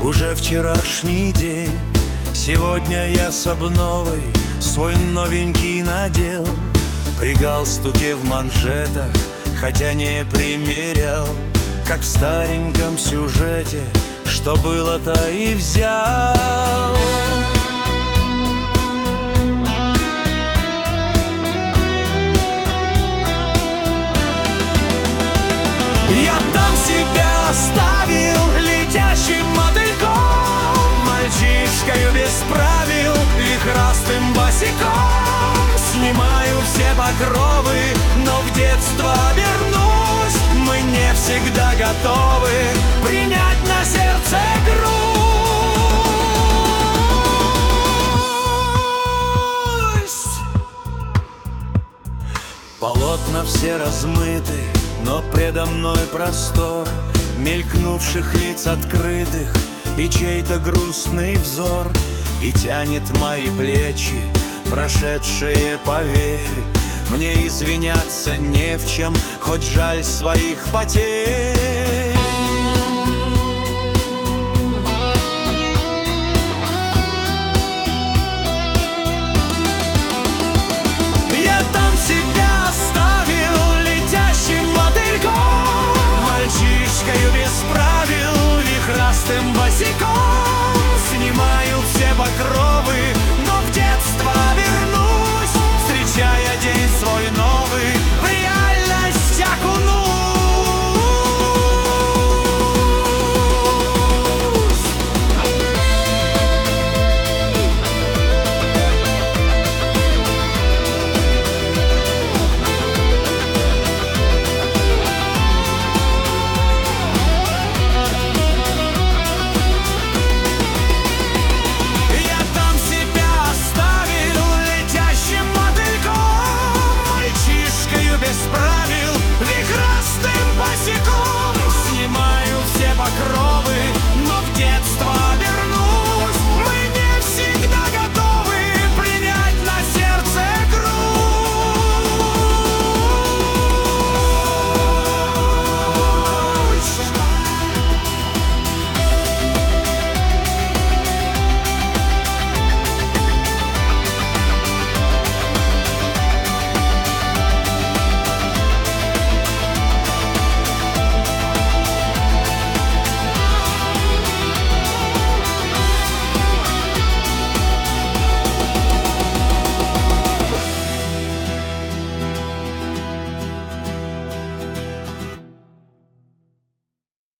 уже вчерашний день. Сегодня я с обновой свой новенький надел, при галстуке в манжетах, хотя не примерял, как в стареньком сюжете, что было-то и взял. Я там себя оставил летящим мотыльком, мальчишкою без правил, вихрастым босиком. Снимаю все покровы, но в детство вернусь. Мы не всегда готовы принять на сердце грусть. Полотна все размыты, но предо мной простор мелькнувших лиц открытых и чей-то грустный взор. И тянет мои плечи, прошедшие, поверь, мне извиняться не в чем, хоть жаль своих потерь.